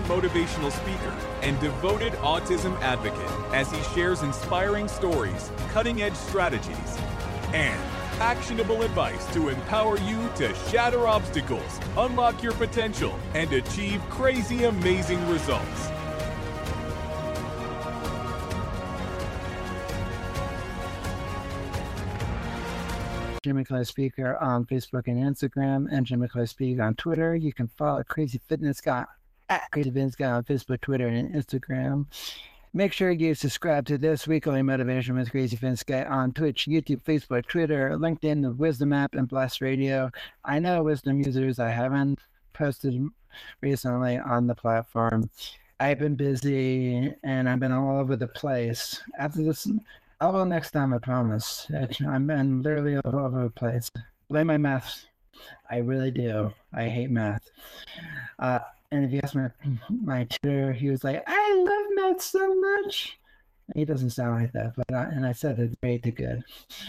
motivational speaker and devoted autism advocate as he shares inspiring stories, cutting-edge strategies, and actionable advice to empower you to shatter obstacles, unlock your potential, and achieve crazy amazing results. Jimmy Clay Speaker on Facebook and Instagram, and Jimmy Clay Speak on Twitter. You can follow Crazy Fitness Guy at Crazy Fitness Guy on Facebook, Twitter, and Instagram. Make sure you subscribe to This Weekly Motivation with Crazy Fitness Guy on Twitch, YouTube, Facebook, Twitter, LinkedIn, the Wisdom app, and Blast Radio. I know Wisdom users, I haven't posted recently on the platform. I've been busy and I've been all over the place. After this, I will next time, I promise. I'm literally all over the place. Blame my math. I really do. I hate math. And if you ask my tutor, he was like, I love math so much. He doesn't sound like that, but I said it's great to good.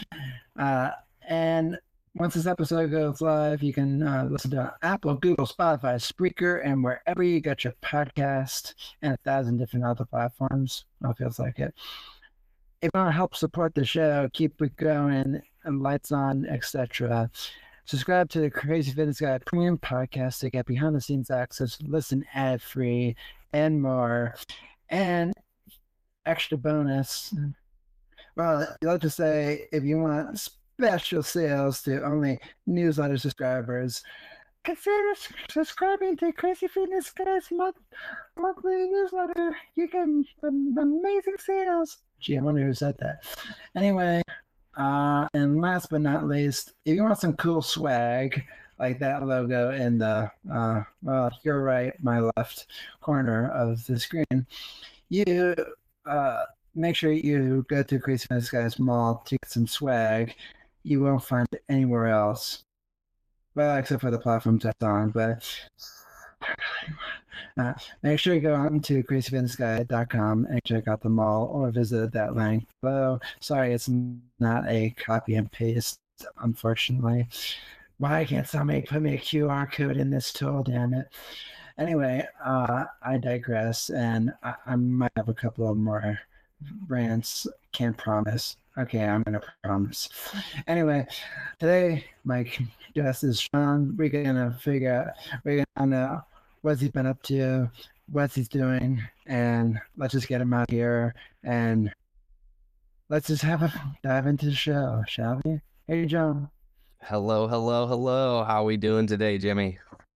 And once this episode goes live, you can listen to Apple, Google, Spotify, Spreaker, and wherever you get your podcast, and 1,000 different other platforms. It feels like it. If you want to help support the show, keep it going, and lights on, etc., subscribe to the Crazy Fitness Guy Premium Podcast to get behind-the-scenes access, listen ad-free, and more. And extra bonus, well, I'd like to say, if you want special sales to only newsletter subscribers, consider subscribing to Crazy Fitness Guy's monthly newsletter. You get amazing sales. Gee, I wonder who said that. Anyway, and last but not least, if you want some cool swag, like that logo in the, well, your right, my left corner of the screen, you make sure you go to Crazy Fitness Guys Mall to get some swag. You won't find it anywhere else. Well, except for the platforms that's on, but make sure you go on to crazyfitnessguy.com and check out the mall or visit that link below. Sorry, it's not a copy and paste, unfortunately. Why can't somebody put me a QR code in this tool, damn it? Anyway, I digress, and I might have a couple of more rants. Can't promise. Okay, I'm going to promise. Anyway, today my guest is Sean. We're going to figure out, what he's been up to, what he's doing, and let's just get him out here and let's just dive into the show, shall we? Hey, John. Hello. How are we doing today, Jimmy?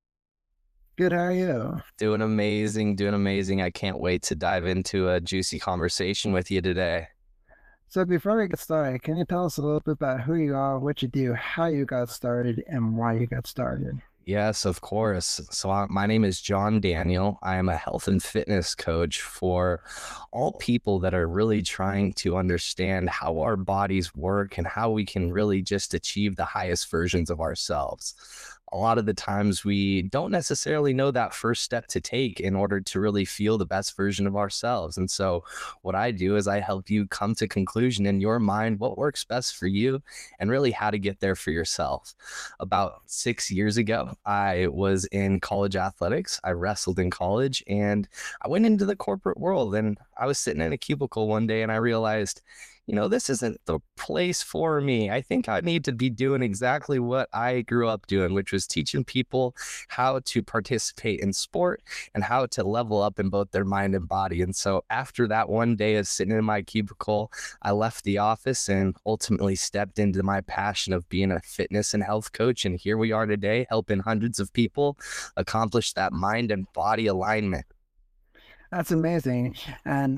Good, how are you? Doing amazing. I can't wait to dive into a juicy conversation with you today. So before we get started, can you tell us a little bit about who you are, what you do, how you got started, and why you got started? Yes, of course. So my name is John Daniel. I am a health and fitness coach for all people that are really trying to understand how our bodies work and how we can really just achieve the highest versions of ourselves. A lot of the times we don't necessarily know that first step to take in order to really feel the best version of ourselves. And so what I do is I help you come to conclusion in your mind what works best for you and really how to get there for yourself. About 6 years ago, I was in college athletics. I wrestled in college and I went into the corporate world, and I was sitting in a cubicle one day and I realized, this isn't the place for me. I think I need to be doing exactly what I grew up doing, which was teaching people how to participate in sport and how to level up in both their mind and body. And so after that one day of sitting in my cubicle, I left the office and ultimately stepped into my passion of being a fitness and health coach. And here we are today, helping hundreds of people accomplish that mind and body alignment. That's amazing. And,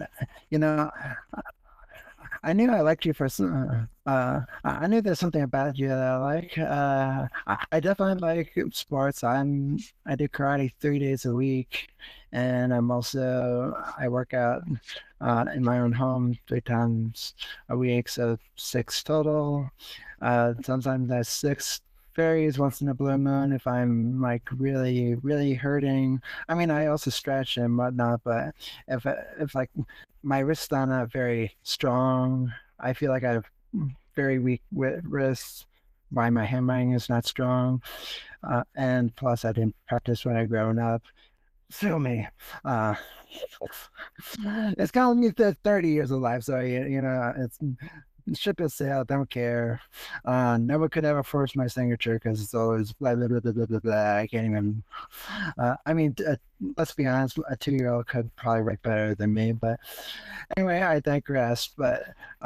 I knew I liked you for I knew there's something about you that I like. I definitely like sports. I do karate 3 days a week, and I work out in my own home 3 times a week, so 6 total. Sometimes that's 6 varies once in a blue moon if I'm like really, really hurting. I mean, I also stretch and whatnot, but if like my wrists are not very strong, I feel like I have very weak wrists. Why my handwriting is not strong, and plus I didn't practice when I grown up. Sue me. Uh, it's calling me to 30 years of life, so it's ship has sailed. Don't care. Never could ever force my signature because it's always blah blah blah blah blah blah. Blah. I can't even. I mean, let's be honest. A 2-year-old could probably write better than me, but anyway, I digress. But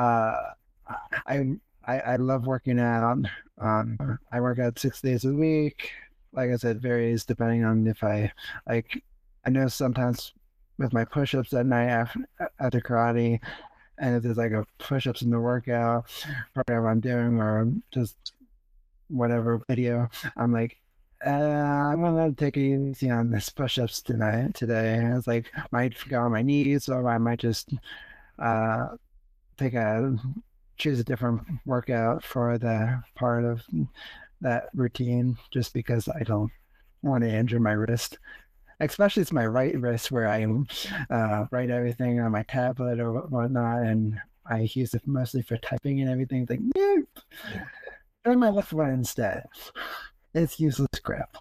I I love working out. I work out 6 days a week. Like I said, varies depending on if like. I know sometimes with my push-ups at night after karate, and if there's like a push-ups in the workout, whatever I'm doing, or just whatever video, I'm like, I'm gonna take it easy on this push-ups today. And it's like might go on my knees, or I might just uh take a choose a different workout for the part of that routine, just because I don't want to injure my wrist. Especially it's my right wrist where I write everything on my tablet or whatnot, and I use it mostly for typing and everything. It's like, nope, try my left one instead. It's useless crap.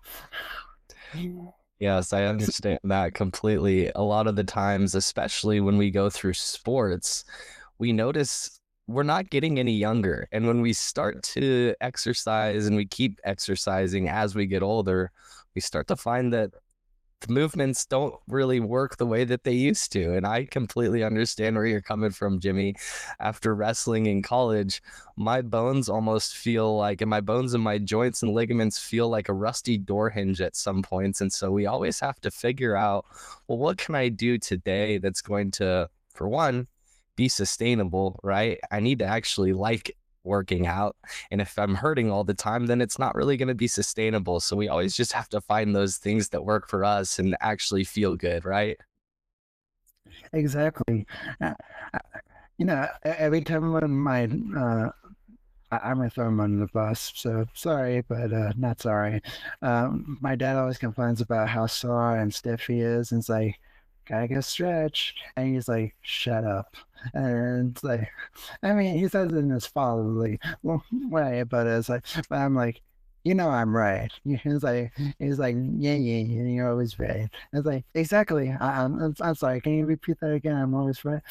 Yes, I understand that completely. A lot of the times, especially when we go through sports, we notice we're not getting any younger. And when we start to exercise and we keep exercising as we get older, we start to find that the movements don't really work the way that they used to. And I completely understand where you're coming from, Jimmy. After wrestling in college, my bones almost feel like, and my bones and my joints and ligaments feel like a rusty door hinge at some points. And so we always have to figure out, well, what can I do today that's going to, for one, be sustainable, right? I need to actually like working out. And if I'm hurting all the time, then it's not really going to be sustainable. So we always just have to find those things that work for us and actually feel good, right? Exactly. Uh, uh, every time when I'm gonna throw him under the bus, so sorry, but not sorry. My dad always complains about how sore and stiff he is, and it's like, gotta get a stretch, and he's like, shut up. And it's like, I mean, he says it in his fatherly way, but but I'm like, I'm right. He's like, yeah, yeah, yeah, you're always right. It's like, exactly. I'm sorry. Can you repeat that again? I'm always right.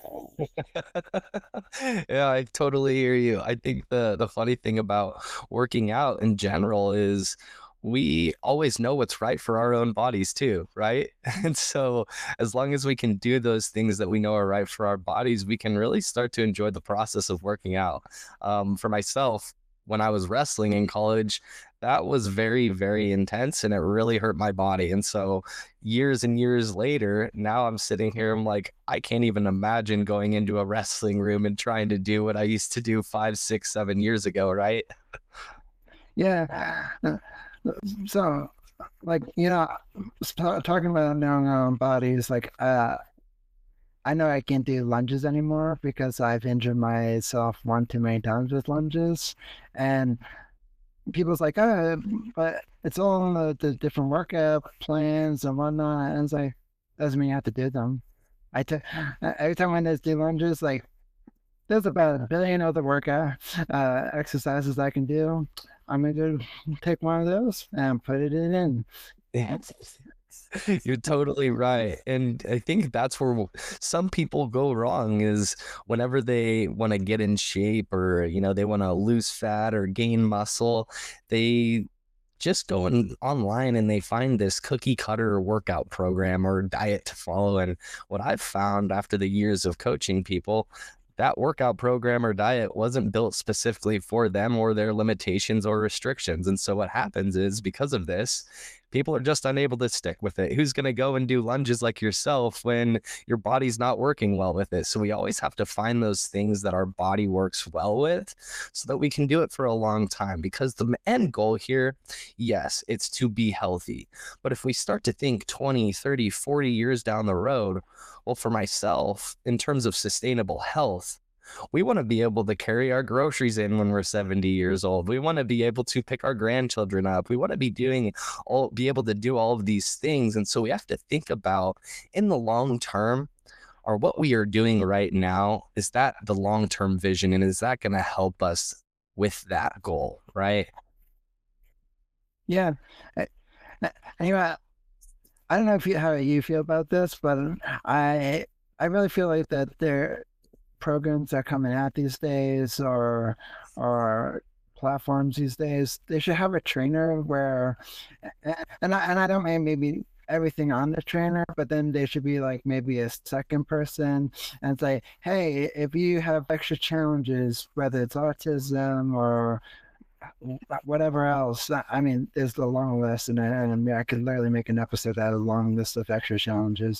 Yeah, I totally hear you. I think the funny thing about working out in general is we always know what's right for our own bodies too, right? And so as long as we can do those things that we know are right for our bodies, we can really start to enjoy the process of working out. For myself, when I was wrestling in college, that was very, very intense and it really hurt my body. And so years and years later, now I'm sitting here, I'm like, I can't even imagine going into a wrestling room and trying to do what I used to do 5, 6, 7 years ago, right? Yeah. So, like, talking about knowing our own bodies, like, I know I can't do lunges anymore because I've injured myself one too many times with lunges. And people's like, oh, but it's all in the different workout plans and whatnot. And it's like, doesn't mean you have to do them. Every time I do lunges, like, there's about a billion other workout exercises I can do. I'm gonna take one of those and put it in. Yeah. You're totally right. And I think that's where some people go wrong is whenever they want to get in shape or, they want to lose fat or gain muscle, they just go online and they find this cookie cutter workout program or diet to follow. And what I've found after the years of coaching people, that workout program or diet wasn't built specifically for them or their limitations or restrictions. And so what happens is because of this, people are just unable to stick with it. Who's going to go and do lunges like yourself when your body's not working well with it? So we always have to find those things that our body works well with so that we can do it for a long time, because the end goal here, yes, it's to be healthy. But if we start to think 20, 30, 40 years down the road, well, for myself, in terms of sustainable health, we want to be able to carry our groceries in when we're 70 years old. We want to be able to pick our grandchildren up. We want to be be able to do all of these things. And so we have to think about in the long term, or what we are doing right now, is that the long-term vision? And is that going to help us with that goal, right? Yeah. Anyway, I don't know if how you feel about this, but I I really feel like that there programs that are coming out these days or platforms these days, they should have a trainer where, and I don't mean maybe everything on the trainer, but then they should be like maybe a second person and say, hey, if you have extra challenges, whether it's autism or whatever else. I mean, there's the long list, and I mean, I could literally make an episode out of a long list of extra challenges,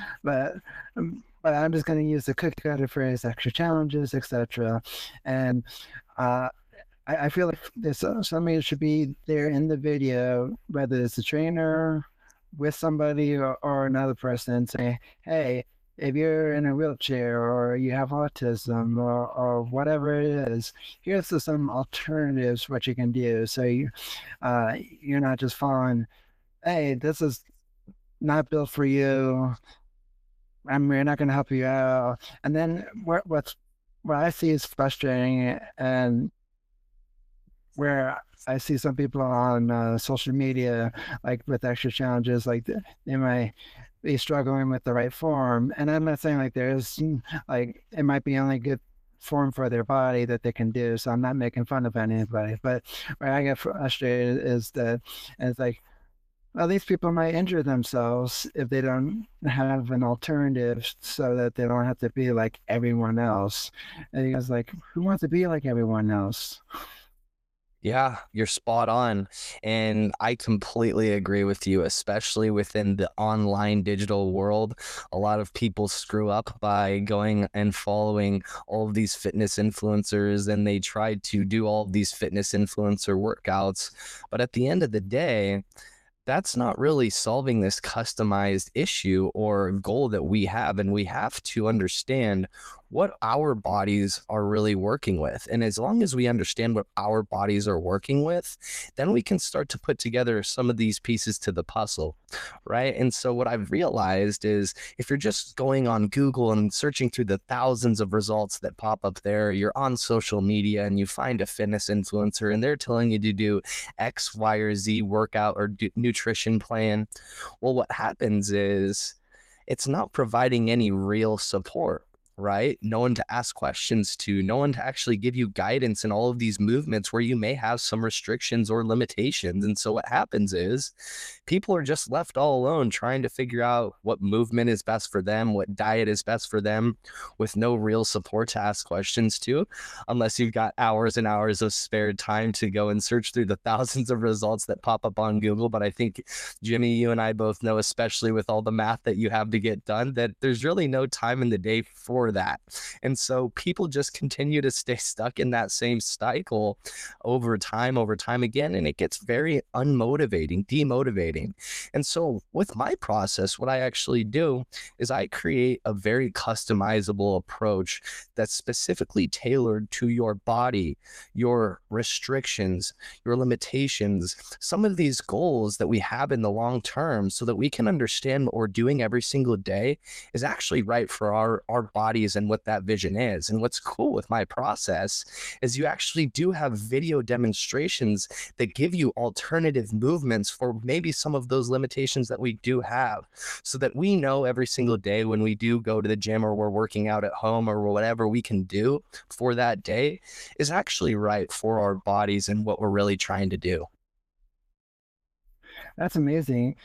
but I'm just going to use the cookie cutter phrase, extra challenges, etc. And uh, I feel like there's somebody that should be there in the video, whether it's a trainer with somebody or another person, say, hey, if you're in a wheelchair or you have autism or whatever it is, here's some alternatives what you can do. So you're not just following, hey, this is not built for you. We're not going to help you out. And then what I see is frustrating, and where I see some people on social media, like with extra challenges, like they might be struggling with the right form. And I'm not saying like there's like it might be only good form for their body that they can do. So I'm not making fun of anybody. But where I get frustrated is that it's like, well, these people might injure themselves if they don't have an alternative so that they don't have to be like everyone else. And it's like, who wants to be like everyone else? Yeah, you're spot on. And I completely agree with you, especially within the online digital world. A lot of people screw up by going and following all of these fitness influencers, and they try to do all of these fitness influencer workouts. But at the end of the day, that's not really solving this customized issue or goal that we have. And we have to understand what our bodies are really working with. And as long as we understand what our bodies are working with, then we can start to put together some of these pieces to the puzzle, right? And so what I've realized is if you're just going on Google and searching through the thousands of results that pop up there, you're on social media and you find a fitness influencer and they're telling you to do X, Y, or Z workout or nutrition plan. Well, what happens is it's not providing any real support, right? No one to ask questions to, no one to actually give you guidance in all of these movements where you may have some restrictions or limitations. And so what happens is people are just left all alone trying to figure out what movement is best for them, what diet is best for them, with no real support to ask questions to, unless you've got hours and hours of spare time to go and search through the thousands of results that pop up on Google. But I think, Jimmy, you and I both know, especially with all the math that you have to get done, that there's really no time in the day for that. And so people just continue to stay stuck in that same cycle over time again, and it gets very unmotivating, demotivating. And so with my process, what I actually do is I create a very customizable approach that's specifically tailored to your body, your restrictions, your limitations, some of these goals that we have in the long term, so that we can understand what we're doing every single day is actually right for our bodies and what that vision is. And what's cool with my process is you actually do have video demonstrations that give you alternative movements for maybe some of those limitations that we do have, so that we know every single day when we do go to the gym or we're working out at home or whatever we can do for that day is actually right for our bodies and what we're really trying to do. That's amazing.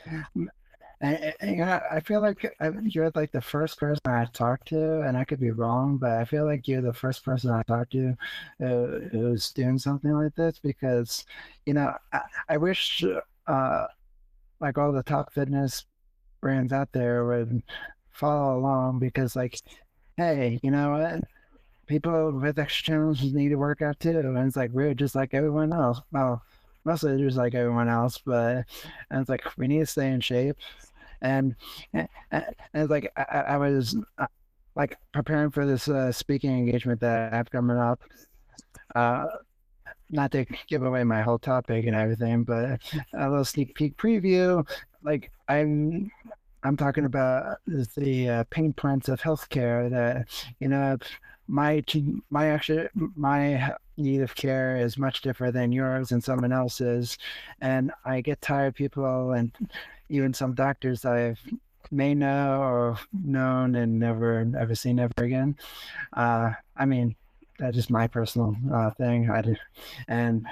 I feel like you're like the first person I talked to, and I could be wrong, but I feel like you're the first person I talked to who's doing something like this because, I wish like all the top fitness brands out there would follow along because, like, hey, you know what? People with extra challenges need to work out too, and it's like we're just like everyone else. Well, mostly just like everyone else, but and it's like we need to stay in shape. And it's like I was like preparing for this speaking engagement that I have coming up. Uh, Not to give away my whole topic and everything, but a little sneak peek preview. Like I'm talking about the pain points of healthcare that my need of care is much different than yours and someone else's. And I get tired of people and even some doctors that I may know or known and never ever seen ever again. I mean, that's just my personal thing. And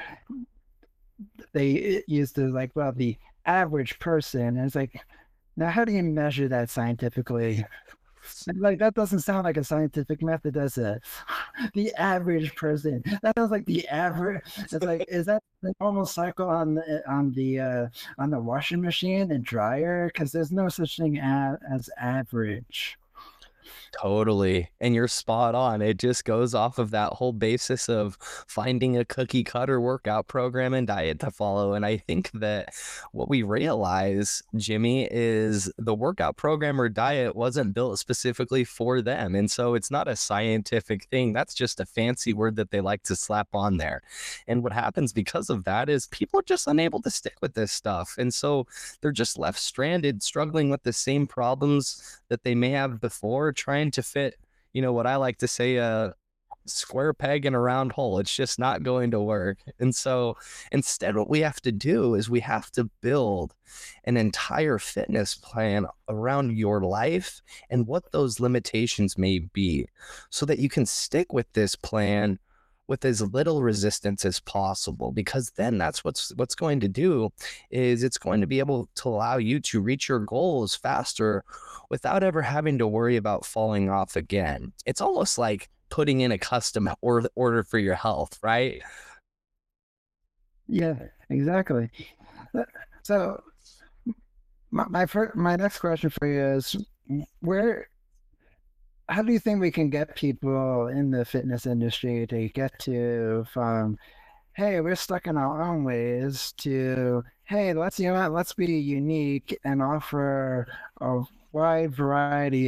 they used to like, well, the average person. And it's like, now how do you measure that scientifically? Like that doesn't sound like a scientific method, does it? The average person. That sounds like the average. It's like, is that the normal cycle on the washing machine and dryer? Because there's no such thing as average. Totally. And you're spot on. It just goes off of that whole basis of finding a cookie cutter workout program and diet to follow. And I think that what we realize, Jimmy, is the workout program or diet wasn't built specifically for them. And so it's not a scientific thing. That's just a fancy word that they like to slap on there. And what happens because of that is people are just unable to stick with this stuff. And so they're just left stranded, struggling with the same problems that they may have before, trying to fit, what I like to say, a square peg in a round hole. It's just not going to work. And so instead, what we have to do is we have to build an entire fitness plan around your life and what those limitations may be so that you can stick with this plan with as little resistance as possible, because then that's what's going to do is it's going to be able to allow you to reach your goals faster without ever having to worry about falling off again. It's almost like putting in a custom order for your health, right? Yeah, exactly. So my next question for you is where how do you think we can get people in the fitness industry to get to from, hey, we're stuck in our own ways to, hey, let's be unique and offer a wide variety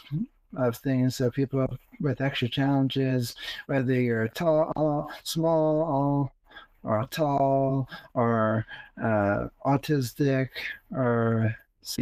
of things so people with extra challenges, whether you're tall, small, or tall, or autistic, or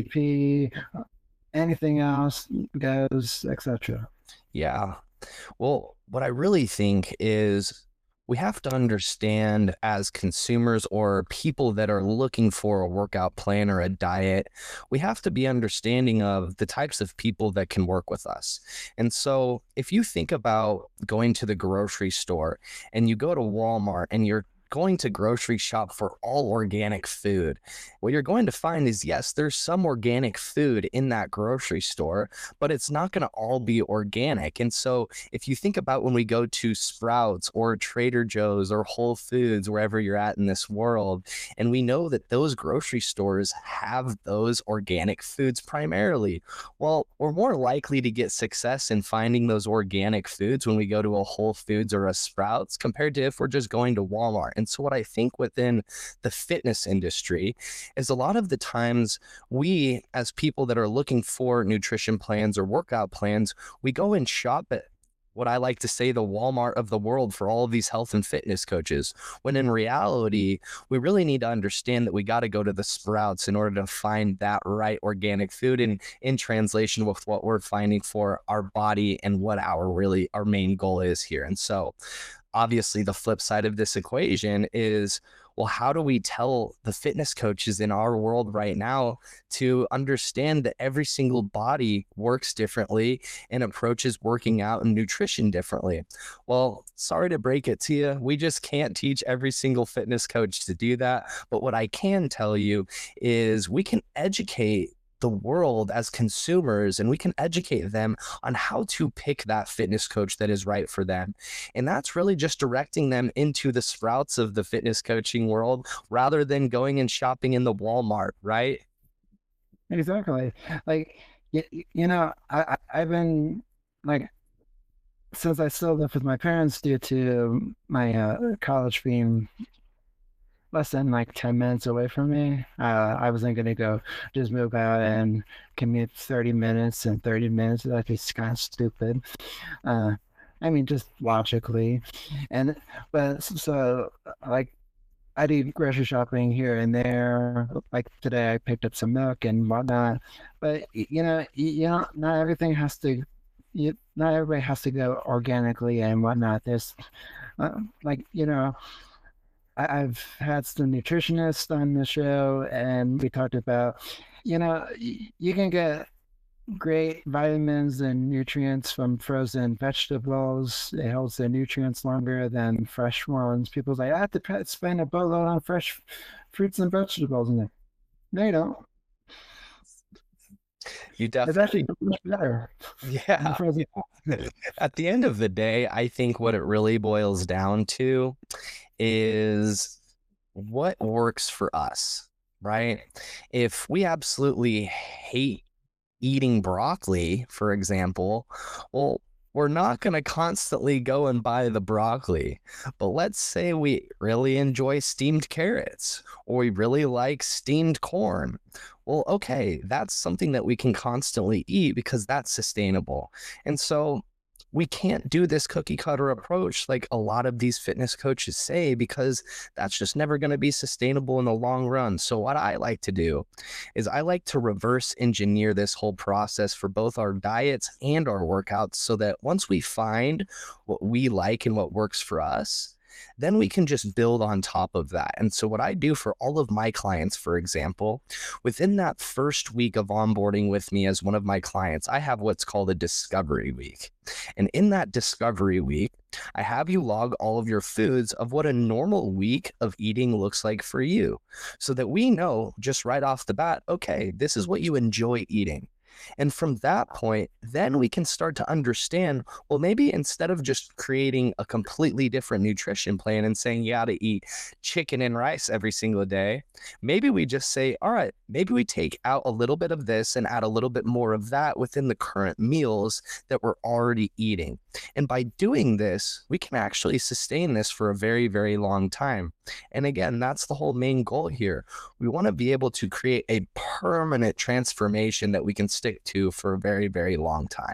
CP, anything else goes, etc. Yeah. Well, what I really think is we have to understand as consumers or people that are looking for a workout plan or a diet, we have to be understanding of the types of people that can work with us. And so if you think about going to the grocery store and you go to Walmart and you're going to grocery shop for all organic food, what you're going to find is, yes, there's some organic food in that grocery store, but it's not going to all be organic. And so if you think about when we go to Sprouts or Trader Joe's or Whole Foods, wherever you're at in this world, and we know that those grocery stores have those organic foods primarily, well, we're more likely to get success in finding those organic foods when we go to a Whole Foods or a Sprouts compared to if we're just going to Walmart. And so what I think within the fitness industry is a lot of the times we, as people that are looking for nutrition plans or workout plans, we go and shop at what I like to say the Walmart of the world for all of these health and fitness coaches, when in reality, we really need to understand that we got to go to the Sprouts in order to find that right organic food and in translation with what we're finding for our body and what our main goal is here. And so obviously the flip side of this equation is, well, how do we tell the fitness coaches in our world right now to understand that every single body works differently and approaches working out and nutrition differently? Well, sorry to break it to you, we just can't teach every single fitness coach to do that. But what I can tell you is we can educate the world as consumers, and we can educate them on how to pick that fitness coach that is right for them. And that's really just directing them into the Sprouts of the fitness coaching world rather than going and shopping in the Walmart, right? Exactly. Like, I've been like, since I still live with my parents due to my college being less than like 10 minutes away from me. I wasn't going to go just move out and commute 30 minutes and 30 minutes. That'd be kind of stupid. I mean, just logically. But so like I do grocery shopping here and there. Like today I picked up some milk and whatnot. But not everything has to, not everybody has to go organically and whatnot. Like, I've had some nutritionists on the show, and we talked about, you can get great vitamins and nutrients from frozen vegetables. It holds their nutrients longer than fresh ones. People's like, I have to spend a boatload on fresh fruits and vegetables. And no, you don't. You It's definitely, actually much better than yeah. frozen. At the end of the day, I think what it really boils down to is what works for us, right? If we absolutely hate eating broccoli, for example, well, we're not going to constantly go and buy the broccoli. But let's say we really enjoy steamed carrots or we really like steamed corn. Well, okay, that's something that we can constantly eat because that's sustainable. And so we can't do this cookie cutter approach like a lot of these fitness coaches say, because that's just never going to be sustainable in the long run. So what I like to do is I like to reverse engineer this whole process for both our diets and our workouts, so that once we find what we like and what works for us, then we can just build on top of that. And so what I do for all of my clients, for example, within that first week of onboarding with me as one of my clients, I have what's called a discovery week. And in that discovery week, I have you log all of your foods of what a normal week of eating looks like for you, so that we know just right off the bat, okay, this is what you enjoy eating. And from that point, then we can start to understand, well, maybe instead of just creating a completely different nutrition plan and saying you got to eat chicken and rice every single day, maybe we just say, all right, maybe we take out a little bit of this and add a little bit more of that within the current meals that we're already eating. And by doing this, we can actually sustain this for a very, very long time. And again, that's the whole main goal here. We want to be able to create a permanent transformation that we can stick to for a very, very long time.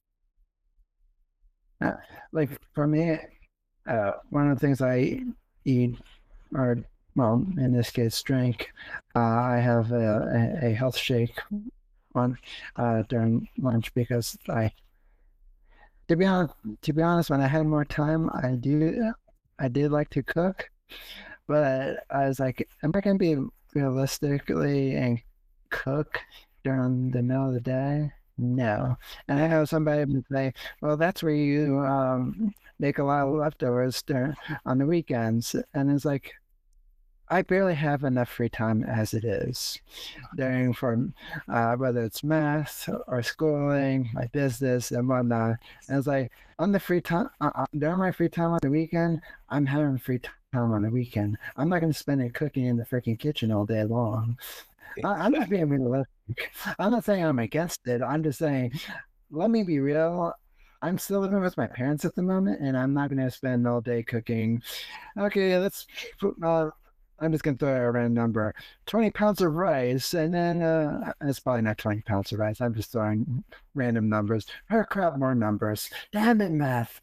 Like for me, one of the things I eat, or well, in this case, drink. I have a health shake on during lunch because to be honest, when I had more time, I did like to cook, but I was like, am I gonna be realistically and cook during the middle of the day? No. And I have somebody say, well, that's where you make a lot of leftovers on the weekends. And it's like, I barely have enough free time as it is, during whether it's math or schooling, my business and whatnot. And it's like on the free time, during my free time on the weekend, I'm having free time on the weekend. I'm not going to spend it cooking in the freaking kitchen all day long. I'm not being realistic. I'm not saying I'm against it. I'm just saying, let me be real. I'm still living with my parents at the moment, and I'm not going to spend all day cooking. Okay, let's put. I'm just going to throw out a random number, 20 pounds of rice, and then it's probably not 20 pounds of rice. I'm just throwing random numbers. Oh, crap, more numbers. Damn it, math.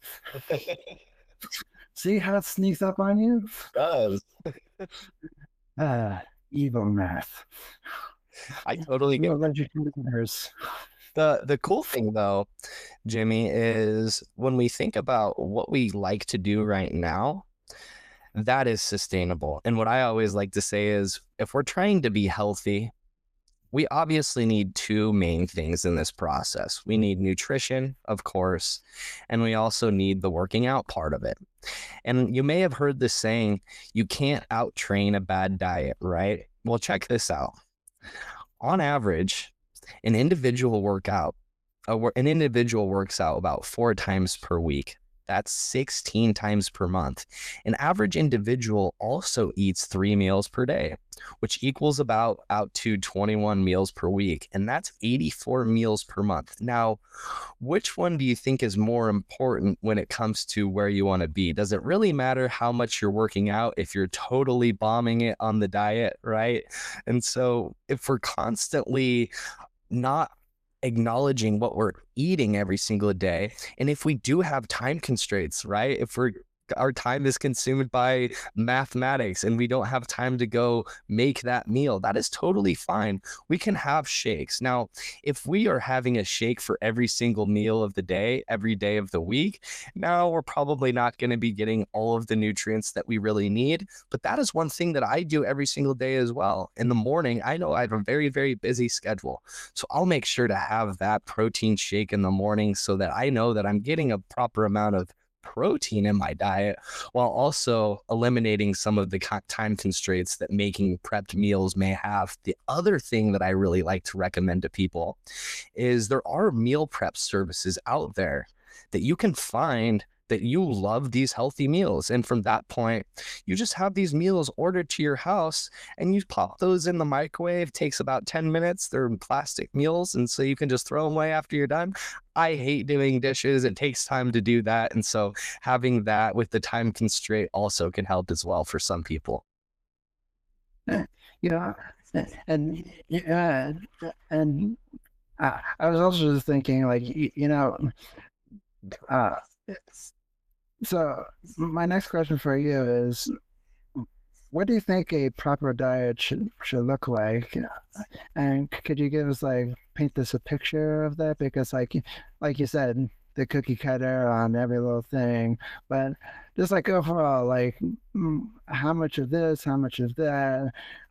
See how it sneaks up on you? It does. Evil math. I totally get the cool thing though, Jimmy, is when we think about what we like to do right now, that is sustainable. And what I always like to say is, if we're trying to be healthy, we obviously need two main things in this process. We need nutrition, of course, and we also need the working out part of it. And you may have heard this saying, you can't out-train a bad diet, right? Well, check this out. On average, an individual works out about 4 times per week. That's 16 times per month. An average individual also eats 3 meals per day, which equals about out to 21 meals per week. And that's 84 meals per month. Now, which one do you think is more important when it comes to where you want to be? Does it really matter how much you're working out if you're totally bombing it on the diet, right? And so if we're constantly not acknowledging what we're eating every single day, and if we do have time constraints, right? If we're our time is consumed by mathematics and we don't have time to go make that meal. That is totally fine. We can have shakes. Now, if we are having a shake for every single meal of the day, every day of the week, now we're probably not going to be getting all of the nutrients that we really need. But that is one thing that I do every single day as well. In the morning, I know I have a very, very busy schedule. So I'll make sure to have that protein shake in the morning so that I know that I'm getting a proper amount of protein in my diet while also eliminating some of the time constraints that making prepped meals may have. The other thing that I really like to recommend to people is there are meal prep services out there that you can find that you love these healthy meals. And from that point, you just have these meals ordered to your house and you pop those in the microwave. It takes about 10 minutes. They're plastic meals. And so you can just throw them away after you're done. I hate doing dishes. It takes time to do that. And so having that with the time constraint also can help as well for some people. Yeah. And, and I was also just thinking, like, so my next question for you is, what do you think a proper diet should look like? And could you give us, like, paint us a picture of that? Because like you said, the cookie cutter on every little thing, but just like overall, like, how much of this, how much of that,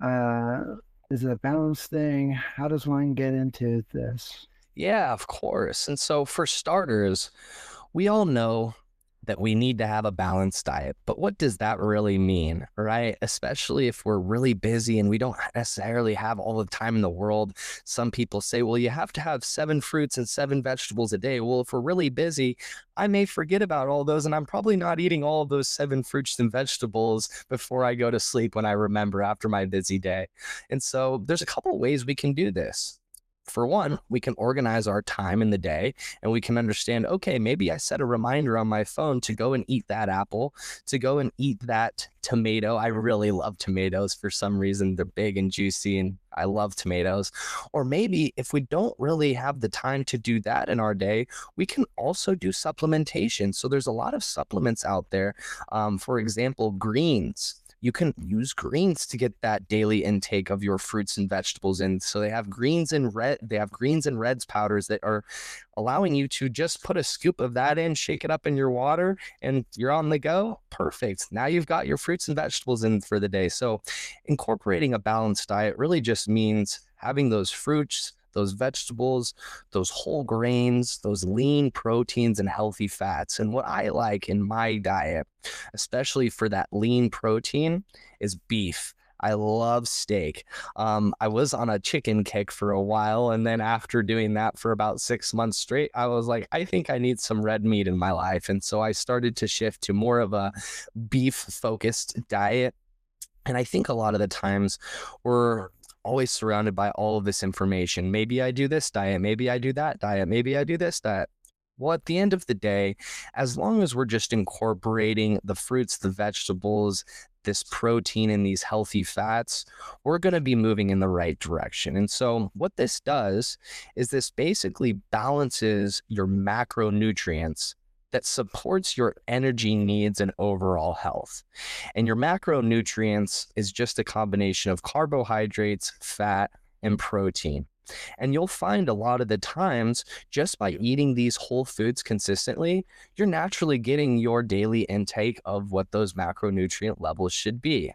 is it a balanced thing? How does one get into this? Yeah, of course. And so for starters, we all know that we need to have a balanced diet, but what does that really mean, right? Especially if we're really busy and we don't necessarily have all the time in the world. Some people say, well, you have to have 7 fruits and 7 vegetables a day. Well, if we're really busy, I may forget about all those, and I'm probably not eating all of those 7 fruits and vegetables before I go to sleep when I remember after my busy day. And so there's a couple ways we can do this. For one, we can organize our time in the day and we can understand, okay, maybe I set a reminder on my phone to go and eat that apple, to go and eat that tomato. I really love tomatoes for some reason. They're big and juicy and I love tomatoes. Or maybe if we don't really have the time to do that in our day, we can also do supplementation. So there's a lot of supplements out there. For example, greens. You can use greens to get that daily intake of your fruits and vegetables in. So they have greens and reds powders that are allowing you to just put a scoop of that in, shake it up in your water, and you're on the go. Perfect. Now you've got your fruits and vegetables in for the day. So incorporating a balanced diet really just means having those fruits, those vegetables, those whole grains, those lean proteins and healthy fats. And what I like in my diet, especially for that lean protein, is beef. I love steak. I was on a chicken kick for a while. And then after doing that for about 6 months straight, I was like, I think I need some red meat in my life. And so I started to shift to more of a beef focused diet. And I think a lot of the times we're always surrounded by all of this information. Maybe I do this diet, maybe I do that diet, maybe I do this diet. Well, at the end of the day, as long as we're just incorporating the fruits, the vegetables, this protein and these healthy fats, we're going to be moving in the right direction. And so what this does is this basically balances your macronutrients that supports your energy needs and overall health. And your macronutrients is just a combination of carbohydrates, fat, and protein. And you'll find a lot of the times, just by eating these whole foods consistently, you're naturally getting your daily intake of what those macronutrient levels should be.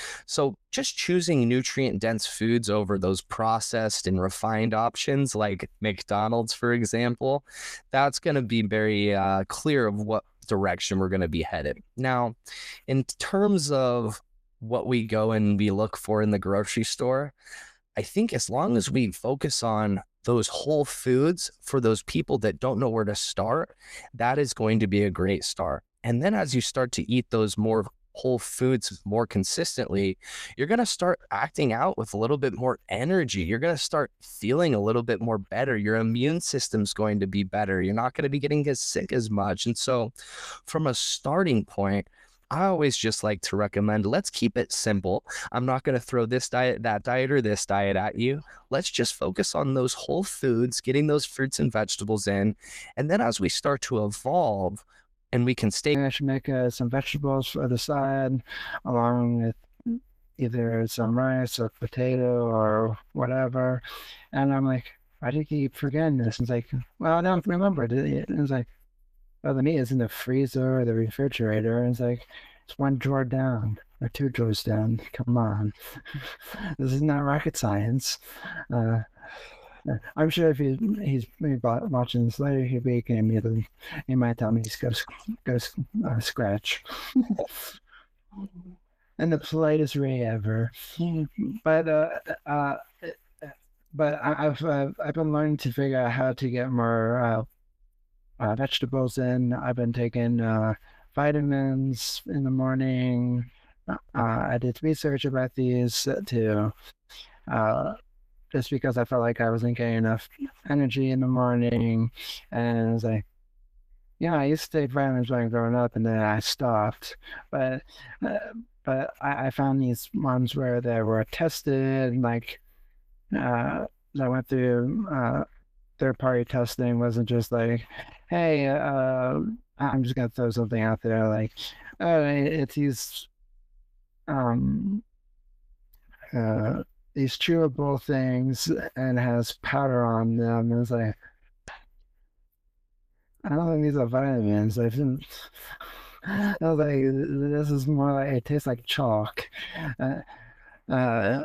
So just choosing nutrient-dense foods over those processed and refined options like McDonald's, for example, that's going to be very clear of what direction we're going to be headed. Now, in terms of what we go and we look for in the grocery store, I think as long as we focus on those whole foods for those people that don't know where to start, that is going to be a great start. And then as you start to eat those more whole foods more consistently, you're going to start acting out with a little bit more energy. You're going to start feeling a little bit more better. Your immune system's going to be better. You're not going to be getting as sick as much. And so from a starting point, I always just like to recommend, let's keep it simple. I'm not going to throw this diet, that diet, or this diet at you. Let's just focus on those whole foods, getting those fruits and vegetables in. And then as we start to evolve, and we can stay. I should make some vegetables for the side, along with either some rice or potato or whatever. And I'm like, why do you keep forgetting this? And it's like, well, I don't remember. And it's like, well, the meat is in the freezer or the refrigerator. And it's like, it's one drawer down or two drawers down. Come on. This is not rocket science. I'm sure if he's maybe watching this later, he'll be immediately, he might tell me he's go scratch. And the politest Ray ever. But I've been learning to figure out how to get more vegetables in. I've been taking vitamins in the morning. I did research about these too, just because I felt like I wasn't getting enough energy in the morning, and I was like, yeah, I used to take vitamins when I was growing up, and then I stopped. But I found these ones where they were tested, like I went through third-party testing. Wasn't just like, hey, I'm just gonna throw something out there, like, it's um these chewable things and has powder on them. And it's like, I don't think these are vitamins. I was like, this is more like, it tastes like chalk. Uh, uh,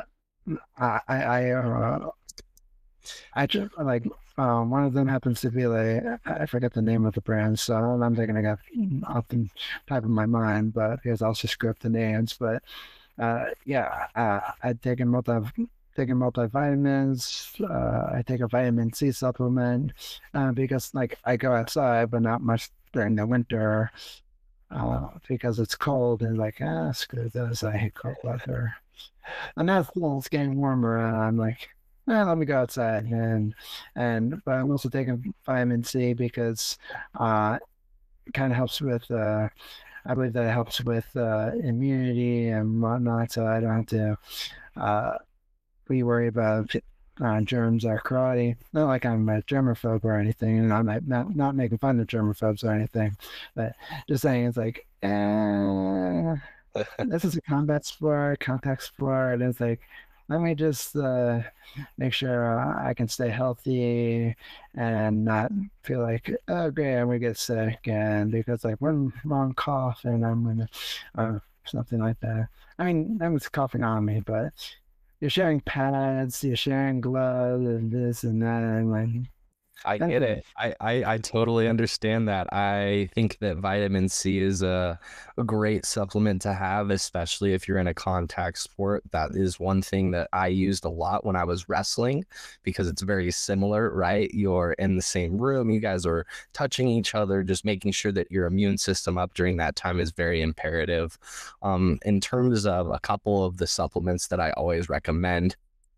I just like, one of them happens to be like, I forget the name of the brand, so I'm thinking I got off the top of my mind, but because I'll just screw up the names. But yeah, I've taken multivitamins. I take a vitamin C supplement because like I go outside, but not much during the winter because it's cold and like, screw this. I hate cold weather. And now it's getting warmer, and I'm like, let me go outside. But I'm also taking vitamin C because it kind of helps with I believe that it helps with immunity and whatnot, so I don't have to be worried about germs or karate. Not like I'm a germaphobe or anything, and I'm not making fun of germaphobes or anything, but just saying it's like, this is a contact sport, and it's like, let me just make sure I can stay healthy and not feel like, oh, great, I'm gonna get sick, and because like one wrong cough and I'm gonna, something like that. I mean, I was coughing on me, but you're sharing pads, you're sharing gloves, and this and that, and like, I get it. I totally understand that. I think that vitamin C is a great supplement to have, especially if you're in a contact sport. That is one thing that I used a lot when I was wrestling because it's very similar, right? You're in the same room, you guys are touching each other, just making sure that your immune system up during that time is very imperative. In terms of a couple of the supplements that I always recommend,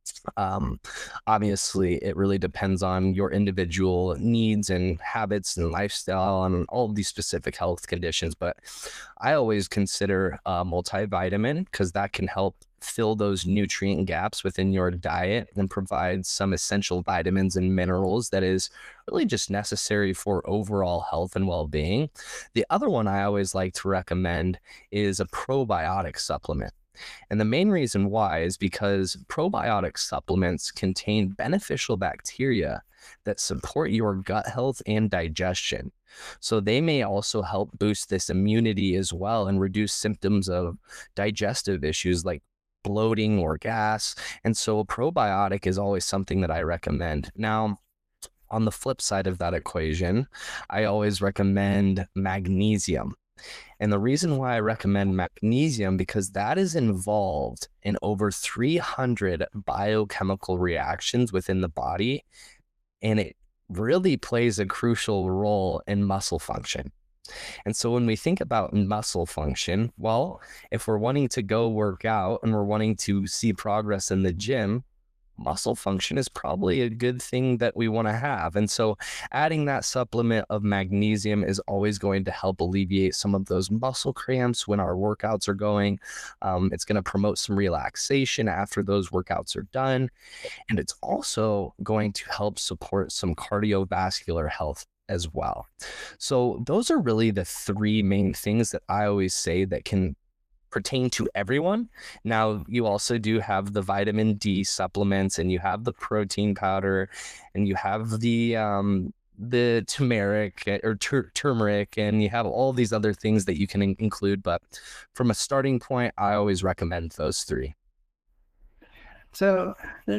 obviously it really depends on your individual needs and habits and lifestyle and all of these specific health conditions, but I always consider a multivitamin because that can help fill those nutrient gaps within your diet and provide some essential vitamins and minerals that is really just necessary for overall health and well-being. The other one I always like to recommend is a probiotic supplement. And the main reason why is because probiotic supplements contain beneficial bacteria that support your gut health and digestion. So they may also help boost this immunity as well and reduce symptoms of digestive issues like bloating or gas. And so a probiotic is always something that I recommend. Now, on the flip side of that equation, I always recommend magnesium. And the reason why I recommend magnesium, because that is involved in over 300 biochemical reactions within the body, and it really plays a crucial role in muscle function. And so when we think about muscle function, well, if we're wanting to go work out and we're wanting to see progress in the gym, muscle function is probably a good thing that we want to have. And so adding that supplement of magnesium is always going to help alleviate some of those muscle cramps when our workouts are going. It's going to promote some relaxation after those workouts are done. And it's also going to help support some cardiovascular health as well. So those are really the three main things that I always say that can pertain to everyone. Now, you also do have the vitamin D supplements, and you have the protein powder, and you have the turmeric or turmeric, and you have all these other things that you can include. But from a starting point, I always recommend those three. So,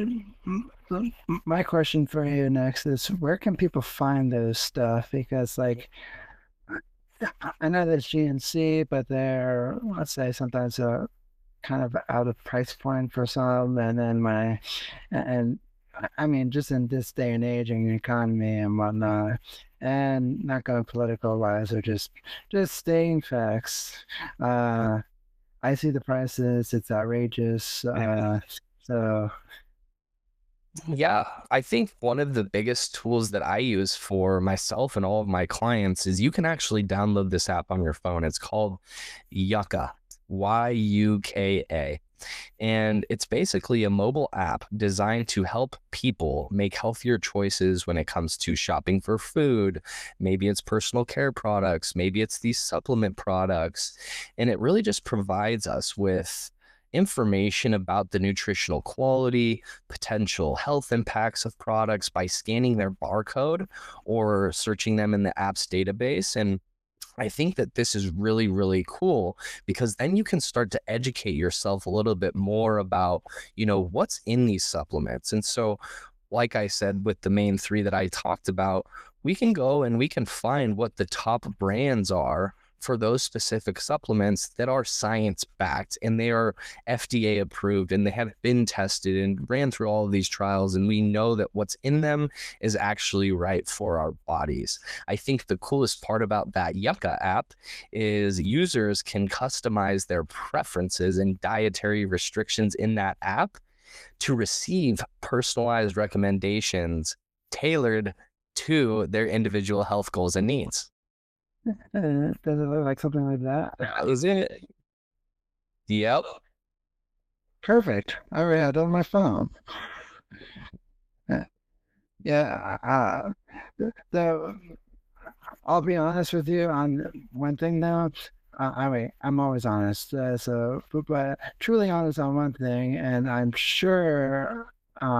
my question for you next is, where can people find those stuff? Because, like, I know there's GNC, but they're, let's say, sometimes kind of out of price point for some, and then and I mean, just in this day and age and economy and whatnot, and not going political wise, or just stating facts. I see the prices; it's outrageous. So Yeah, I think one of the biggest tools that I use for myself and all of my clients is you can actually download this app on your phone. It's called Yuka, Yuka. And it's basically a mobile app designed to help people make healthier choices when it comes to shopping for food. Maybe it's personal care products, maybe it's these supplement products. And it really just provides us with information about the nutritional quality, potential health impacts of products by scanning their barcode or searching them in the app's database. And I think that this is really, really cool because then you can start to educate yourself a little bit more about, what's in these supplements. And so, like I said, with the main three that I talked about, we can go and we can find what the top brands are for those specific supplements that are science backed and they are FDA approved and they have been tested and ran through all of these trials. And we know that what's in them is actually right for our bodies. I think the coolest part about that Yuka app is users can customize their preferences and dietary restrictions in that app to receive personalized recommendations tailored to their individual health goals and needs. does it look like something like that? That was it. Yep. Perfect. I already had it on my phone. Yeah. So I'll be honest with you on one thing now. I'm always honest. But truly honest on one thing, and I'm sure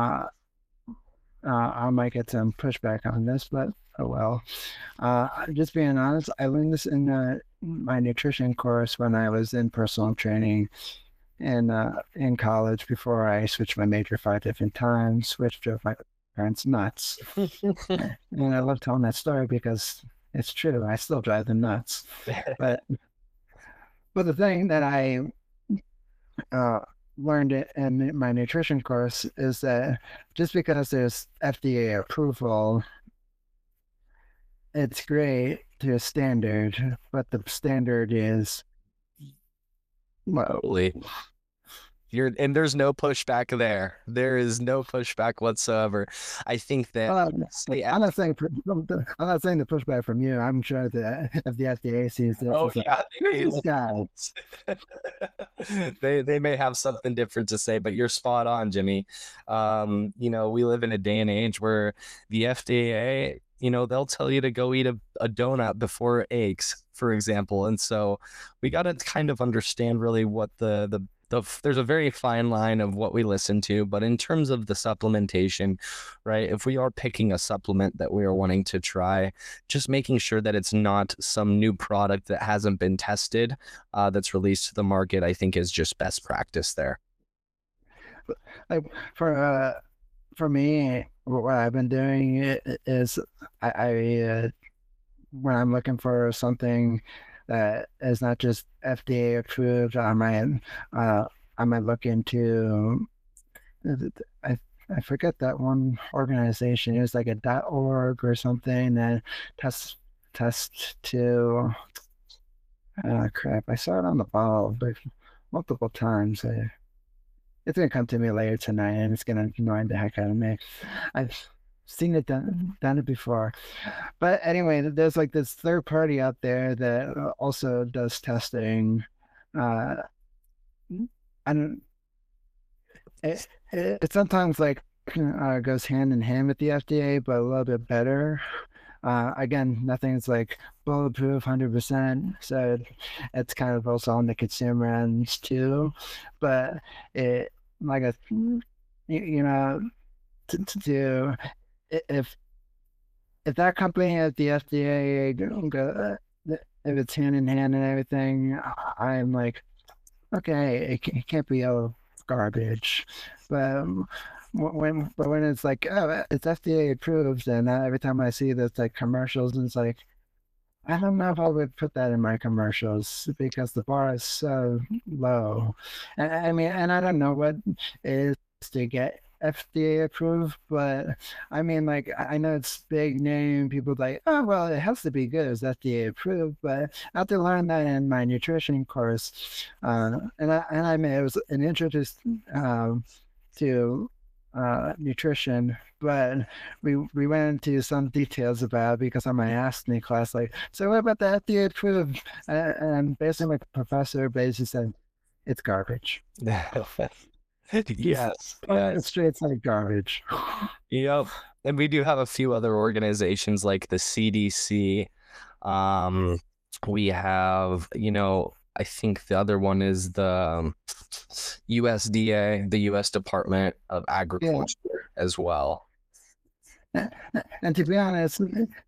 I might get some pushback on this, but oh well. Just being honest, I learned this in my nutrition course when I was in personal training in college before I switched my major 5 different times, which drove my parents nuts. And I love telling that story because it's true. I still drive them nuts. But the thing that I learned it in my nutrition course is that just because there's FDA approval, it's great to a standard, but the standard is low. And there's no pushback there. There is no pushback whatsoever. I think that I'm not saying the pushback from you. I'm sure that if the FDA sees this, they may have something different to say, but you're spot on, Jimmy. We live in a day and age where the FDA, they'll tell you to go eat a donut before eggs, for example. And so we got to kind of understand really what there's a very fine line of what we listen to, but in terms of the supplementation, right? If we are picking a supplement that we are wanting to try, just making sure that it's not some new product that hasn't been tested, that's released to the market, I think is just best practice there. Like for me, what I've been doing is I when I'm looking for something that is not just FDA approved, I might look into I forget that one organization. It was like a .org or something that test to crap. I saw it on the ball multiple times. It's gonna come to me later tonight, and it's gonna annoy the heck out of me. I've seen it done it before, but anyway, there's like this third party out there that also does testing. Uh, I don't. It sometimes like goes hand in hand with the FDA, but a little bit better. Again, nothing's like bulletproof 100%, so it's kind of also on the consumer end too. But it, like a, you know, to do if that company has the FDA, if it's hand in hand and everything, I'm like, okay, it can't be all garbage. But when it's like, oh, it's FDA approved, and every time I see this like commercials, and it's like, I don't know if I would put that in my commercials because the bar is so low. And I mean, and I don't know what is to get FDA approved, but I mean, like, I know it's big name. People like, oh, well, it has to be good. It's FDA approved. But I had to learn that in my nutrition course. And I mean, it was an introduction to nutrition, but we went into some details about it because on my ASTNY class, like, so what about the FDA approved? And basically, my professor basically said it's garbage. Yes, It's straight like garbage. yep. And we do have a few other organizations like the CDC. We have, I think the other one is the USDA, the U.S. Department of Agriculture as well. And to be honest,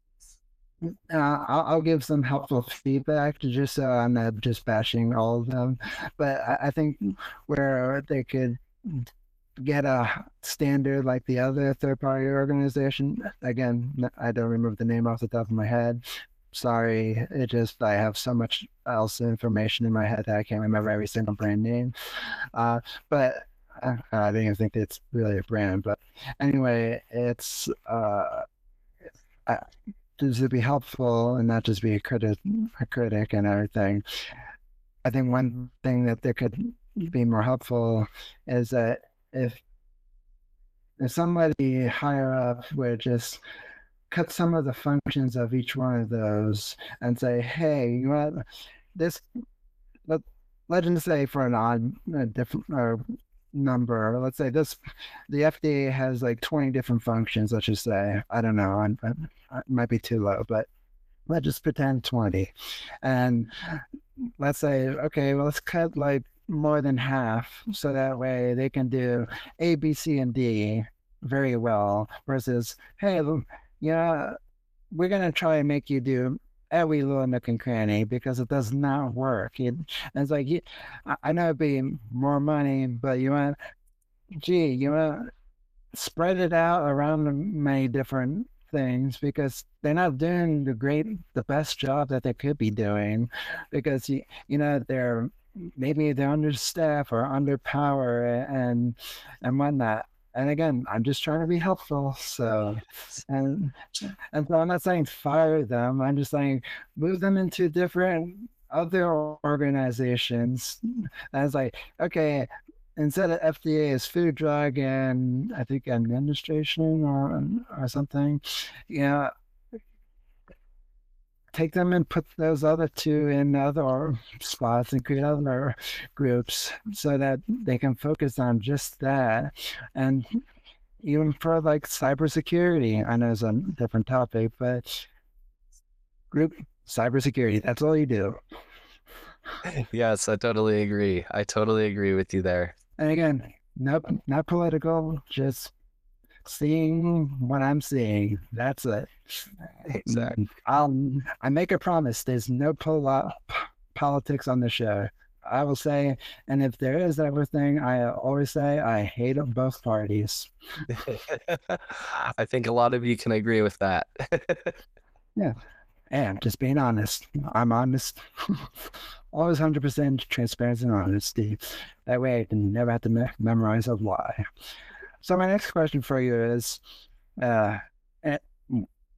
I'll give some helpful feedback just so I'm not just bashing all of them. But I think where they could get a standard like the other third-party organization, again, I don't remember the name off the top of my head. Sorry, I have so much else information in my head that I can't remember every single brand name. But I don't even think it's really a brand. But anyway, it's to be helpful and not just be a critic and everything. I think one thing that there could be more helpful is that if somebody higher up would just cut some of the functions of each one of those and say, hey, you know what, this let's just say for an odd different number, let's say the FDA has like 20 different functions, let's just say, I don't know, it might be too low, but let's just pretend 20. And let's say, okay, well, let's cut like more than half so that way they can do A, B, C, and D very well versus, hey, we're going to try and make you do every little nook and cranny because it does not work. It's like, I know it'd be more money, but you want to spread it out around many different things because they're not doing the best job that they could be doing because they're understaffed or underpowered and whatnot. And again, I'm just trying to be helpful. So, and so I'm not saying fire them. I'm just saying move them into different other organizations. And it's like, okay, instead of FDA is Food, Drug, and I think Administration or something, take them and put those other two in other spots and create other groups so that they can focus on just that. And even for like cybersecurity, I know it's a different topic, but group cybersecurity, that's all you do. Yes, I totally agree. I totally agree with you there. And again, nope, not political, just seeing what I'm seeing. That's it. Exactly. I make a promise. There's no politics on the show. I will say, and if there is everything, I always say I hate both parties. I think a lot of you can agree with that. Yeah. And just being honest. I'm honest. Always 100% transparency and honesty. That way I can never have to memorize a lie. So my next question for you is, how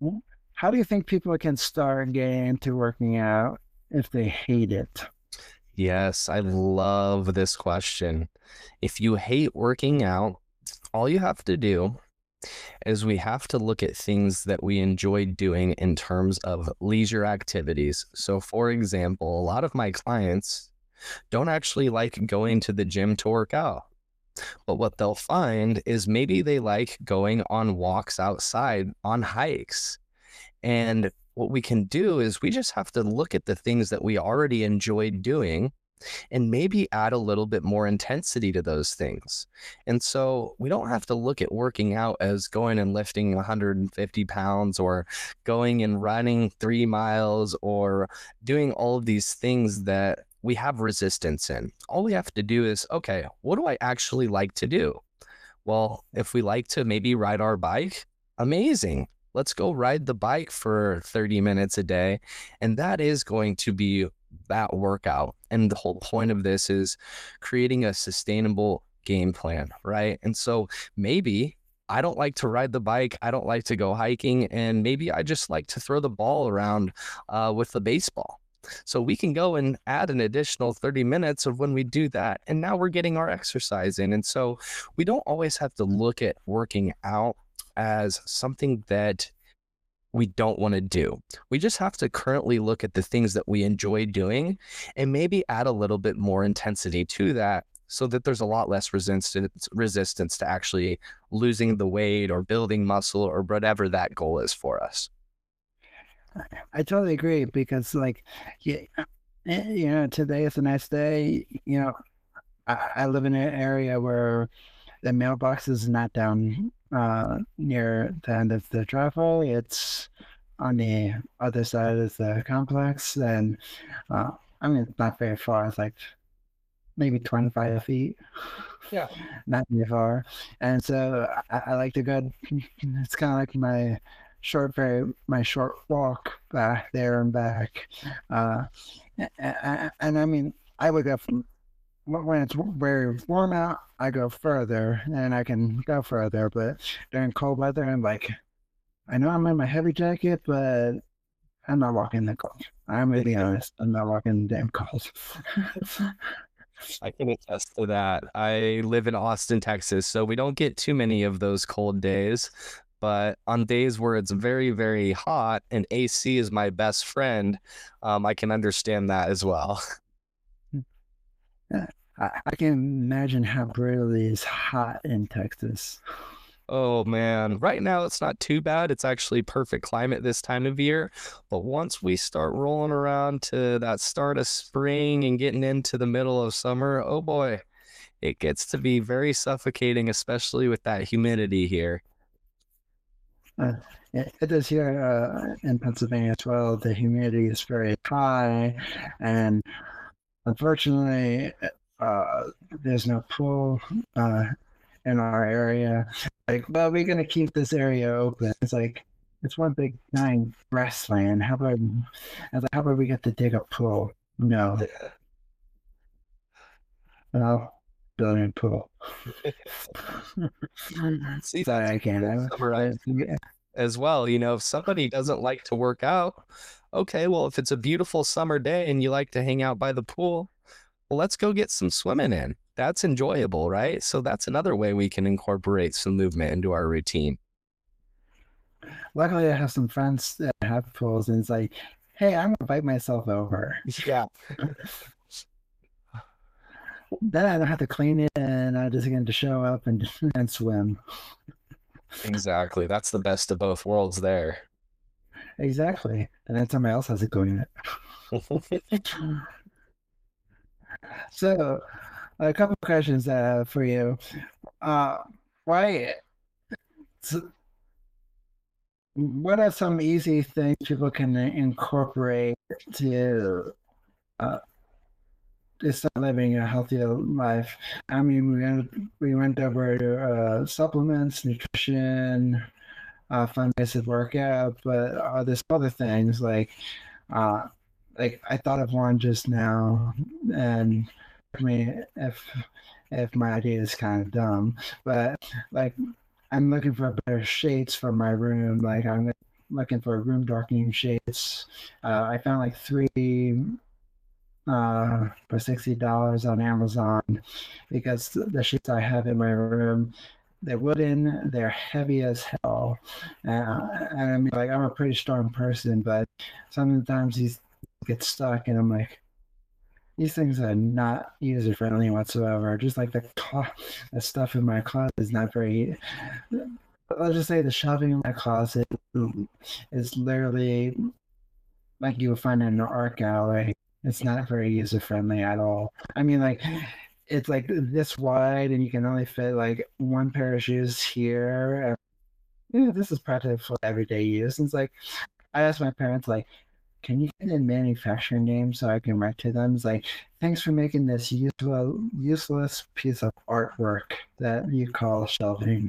do you think people can start getting into working out if they hate it? Yes, I love this question. If you hate working out, all you have to do is we have to look at things that we enjoy doing in terms of leisure activities. So, for example, a lot of my clients don't actually like going to the gym to work out. But what they'll find is maybe they like going on walks outside, on hikes. And what we can do is we just have to look at the things that we already enjoy doing and maybe add a little bit more intensity to those things. And so we don't have to look at working out as going and lifting 150 pounds or going and running 3 miles or doing all of these things that we have resistance in. All we have to do is, okay, what do I actually like to do? Well, if we like to maybe ride our bike, amazing. Let's go ride the bike for 30 minutes a day. And that is going to be that workout. And the whole point of this is creating a sustainable game plan, right? And so maybe I don't like to ride the bike. I don't like to go hiking. And maybe I just like to throw the ball around with the baseball. So we can go and add an additional 30 minutes of when we do that. And now we're getting our exercise in. And so we don't always have to look at working out as something that we don't want to do. We just have to currently look at the things that we enjoy doing and maybe add a little bit more intensity to that so that there's a lot less resistance to actually losing the weight or building muscle or whatever that goal is for us. I totally agree because, like, today is a nice day. I live in an area where the mailbox is not down near the end of the driveway. It's on the other side of the complex, and it's not very far. It's like maybe 25 feet. Yeah, not very far. And so I like to go. It's kind of like my short walk back there and back. And I would go when it's very warm out, I go further and I can go further. But during cold weather, I'm like, I know I'm in my heavy jacket, but I'm not walking the cold. I'm going to be honest. I'm not walking the damn cold. I can attest to that. I live in Austin, Texas, so we don't get too many of those cold days. But on days where it's very, very hot and AC is my best friend, I can understand that as well. I can imagine how brutal it is hot in Texas. Oh man, right now it's not too bad. It's actually perfect climate this time of year. But once we start rolling around to that start of spring and getting into the middle of summer, oh boy, it gets to be very suffocating, especially with that humidity here. It is here in Pennsylvania as well. The humidity is very high, and unfortunately, there's no pool in our area. Like, well, we're gonna keep this area open. It's like it's one big giant grassland. How about we get to dig a pool? No, well, building a pool. See, Sorry, I can't. as well, if somebody doesn't like to work out, okay, well, if it's a beautiful summer day and you like to hang out by the pool, well, let's go get some swimming in. That's enjoyable, right? So that's another way we can incorporate some movement into our routine. Luckily, I have some friends that have pools, and it's like, hey, I'm gonna invite myself over. Yeah. Then I don't have to clean it, and I just get to show up and swim. Exactly. That's the best of both worlds there. Exactly. And then somebody else has to clean it. So, a couple of questions for you. Why? What are some easy things people can incorporate to start living a healthier life? I mean, we went over to supplements, nutrition, fun-based workout, but there's other things like I thought of one just now, and I mean, if my idea is kind of dumb, but like I'm looking for better shades for my room. Like I'm looking for room darkening shades. I found like three for $60 on Amazon because the sheets I have in my room, they're wooden, they're heavy as hell. And I mean, like, I'm a pretty strong person, but sometimes these get stuck, and I'm like, these things are not user friendly whatsoever. Just like the stuff in my closet is not very. Let's just say the shelving in my closet is literally like you would find in an art gallery. It's not very user friendly at all. I mean, like, it's like this wide, and you can only fit like one pair of shoes here. Yeah, this is practically for everyday use. And it's like, I asked my parents, like, can you get a manufacturing name so I can write to them? It's like, thanks for making this useless piece of artwork that you call shelving.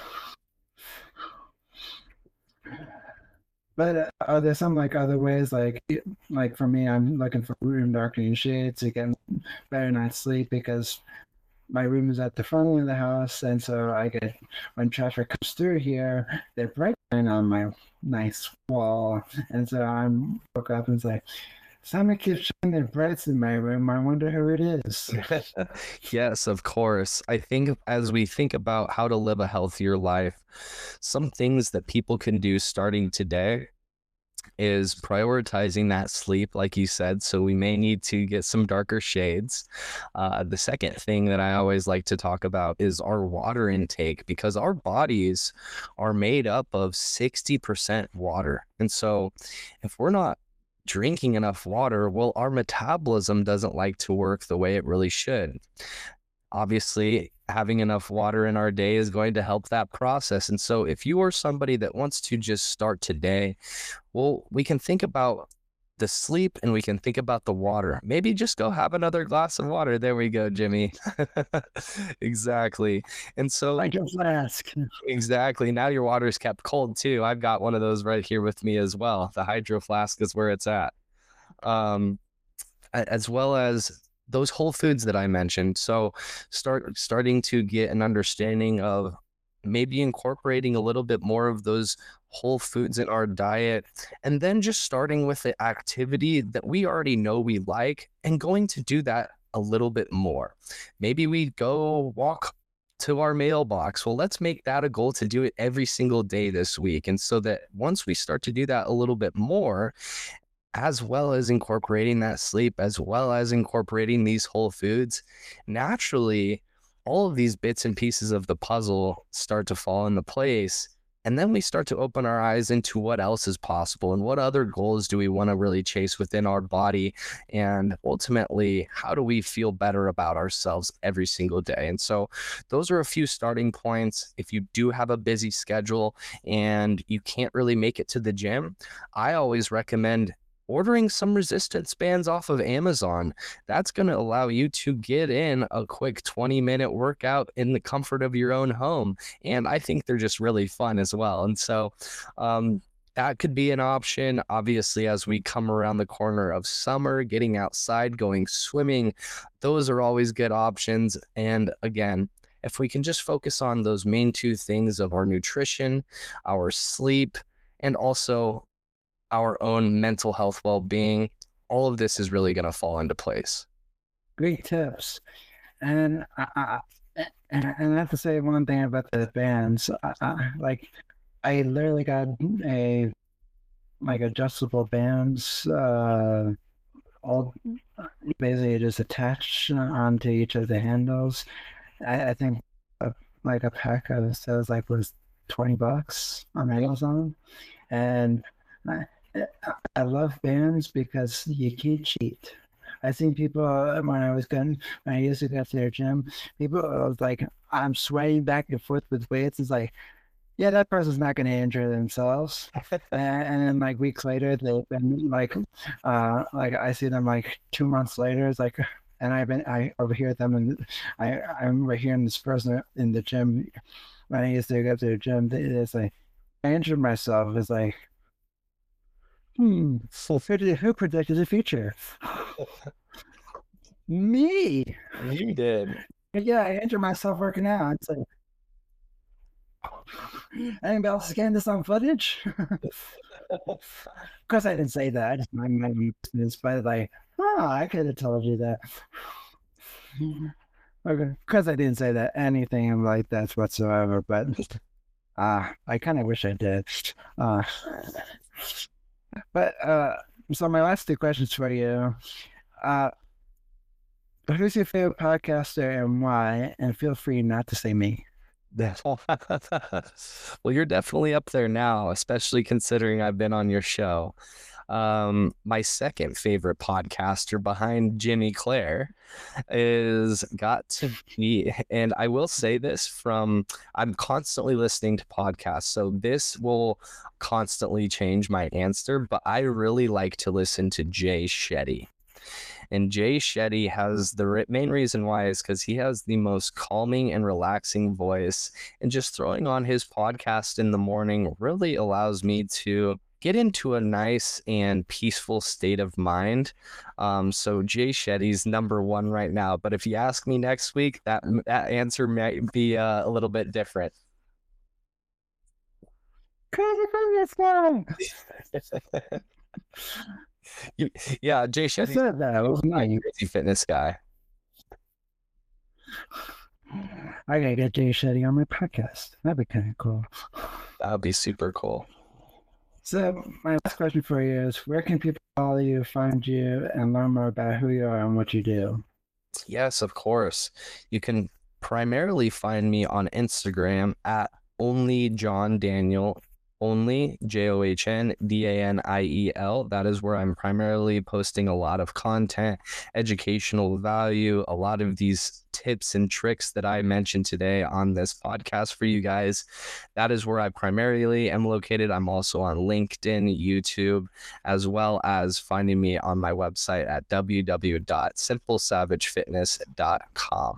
But are there some like other ways, like for me, I'm looking for room darkening shades to get better night's sleep because my room is at the front of the house, and so I get when traffic comes through here, they're bright on my nice wall, and so I'm woke up and it's like, someone keeps showing their brights in my room. I wonder who it is. Yes, of course. I think as we think about how to live a healthier life, some things that people can do starting today is prioritizing that sleep, like you said. So we may need to get some darker shades. The second thing that I always like to talk about is our water intake, because our bodies are made up of 60% water. And so if we're not drinking enough water, well, our metabolism doesn't like to work the way it really should. Obviously, having enough water in our day is going to help that process. And so if you are somebody that wants to just start today, well, we can think about the sleep and we can think about the water. Maybe just go have another glass of water. There we go, Jimmy. Exactly. And so I just ask. exactly. Now your water is kept cold too. I've got one of those right here with me as well. The hydro flask is where it's at. As well as those whole foods that I mentioned. So starting to get an understanding of maybe incorporating a little bit more of those whole foods in our diet, and then just starting with the activity that we already know we like and going to do that a little bit more. Maybe we go walk to our mailbox. Well, let's make that a goal to do it every single day this week. And so that once we start to do that a little bit more, as well as incorporating that sleep, as well as incorporating these whole foods, naturally, all of these bits and pieces of the puzzle start to fall into place. And then we start to open our eyes into what else is possible and what other goals do we want to really chase within our body. And ultimately, how do we feel better about ourselves every single day? And so those are a few starting points. If you do have a busy schedule and you can't really make it to the gym, I always recommend ordering some resistance bands off of Amazon. That's going to allow you to get in a quick 20-minute workout in the comfort of your own home. And I think they're just really fun as well. And so that could be an option. Obviously, as we come around the corner of summer, getting outside, going swimming, those are always good options. And again, if we can just focus on those main two things of our nutrition, our sleep, and also our own mental health well-being, all of this is really going to fall into place. Great tips. And I have to say one thing about the bands. I literally got adjustable bands, all basically just attached onto each of the handles. I think a pack of those was $20 on Amazon, and I love bands because you can't cheat. I think people, when I used to go to their gym, people was like, I'm sweating back and forth with weights. It's like, yeah, that person's not going to injure themselves. and then weeks later, they've been I see them 2 months later. It's like, and I overhear them, and I remember hearing this person in the gym when I used to go to the gym. It's like, I injured myself. It's like, who predicted the future? Me. You did. Yeah, I injured myself working out. It's like, anybody else scan this on footage? Of course, I didn't say that. My business, but Oh, I could have told you that. Okay, because I didn't say that anything like that whatsoever, but I kind of wish I did. Uh, but so my last two questions for you. Who's your favorite podcaster and why? And feel free not to say me. Well, you're definitely up there now, especially considering I've been on your show. My second favorite podcaster behind Jimmy Clare is got to be, and I will say this I'm constantly listening to podcasts, so this will constantly change my answer, but I really like to listen to Jay Shetty. And Jay Shetty has the main reason why is because he has the most calming and relaxing voice. And just throwing on his podcast in the morning really allows me to get into a nice and peaceful state of mind. So Jay Shetty's number one right now. But if you ask me next week, that answer might be a little bit different. Crazy Fitness Guy. Yeah, Jay Shetty. I said that. It was nice. Crazy Fitness Guy. I gotta get Jay Shetty on my podcast. That'd be kind of cool. That would be super cool. So my last question for you is, where can people follow you, find you, and learn more about who you are and what you do? Yes, of course. You can primarily find me on Instagram at onlyjohndaniel. Only JOHNDANIEL. That is where I'm primarily posting a lot of content, educational value, a lot of these tips and tricks that I mentioned today on this podcast for you guys. That is where I primarily am located. I'm also on LinkedIn, YouTube, as well as finding me on my website at www.simplesavagefitness.com.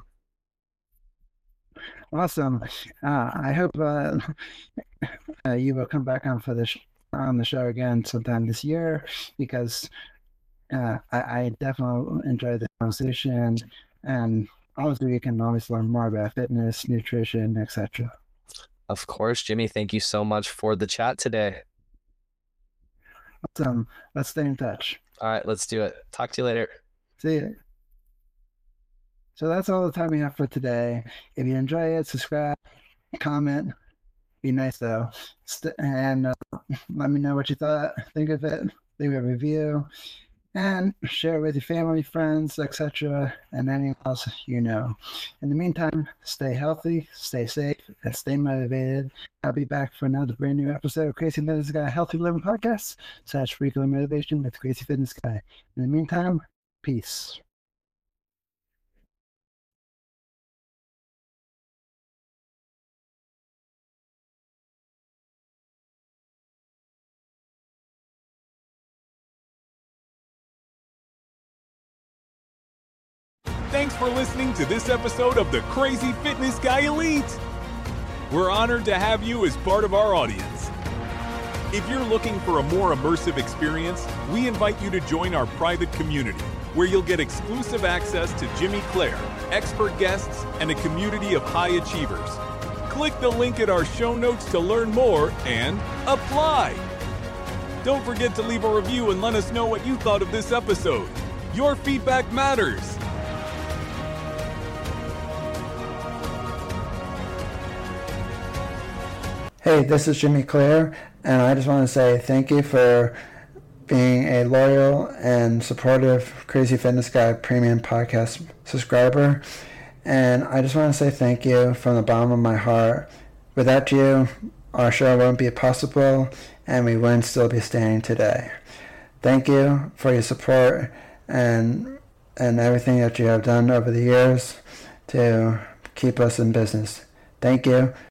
Awesome. I hope you will come back on on the show again sometime this year, because I definitely enjoy the conversation, and obviously we can always learn more about fitness, nutrition, etc. Of course, Jimmy. Thank you so much for the chat today. Awesome. Let's stay in touch. All right, let's do it. Talk to you later. See you. So that's all the time we have for today. If you enjoy it, subscribe, comment. Be nice though, and let me know what you think of it. Leave a review, and share it with your family, friends, etc., and anyone else you know. In the meantime, stay healthy, stay safe, and stay motivated. I'll be back for another brand new episode of Crazy Fitness Guy Healthy Living Podcast / Weekly Motivation with Crazy Fitness Guy. In the meantime, peace. Thanks for listening to this episode of the Crazy Fitness Guy Elite. We're honored to have you as part of our audience. If you're looking for a more immersive experience, we invite you to join our private community, where you'll get exclusive access to Jimmy Clare, expert guests, and a community of high achievers. Click the link in our show notes to learn more and apply. Don't forget to leave a review and let us know what you thought of this episode. Your feedback matters. Hey, this is Jimmy Clare, and I just want to say thank you for being a loyal and supportive Crazy Fitness Guy Premium Podcast subscriber. And I just want to say thank you from the bottom of my heart. Without you, our show wouldn't be possible, and we wouldn't still be standing today. Thank you for your support and everything that you have done over the years to keep us in business. Thank you.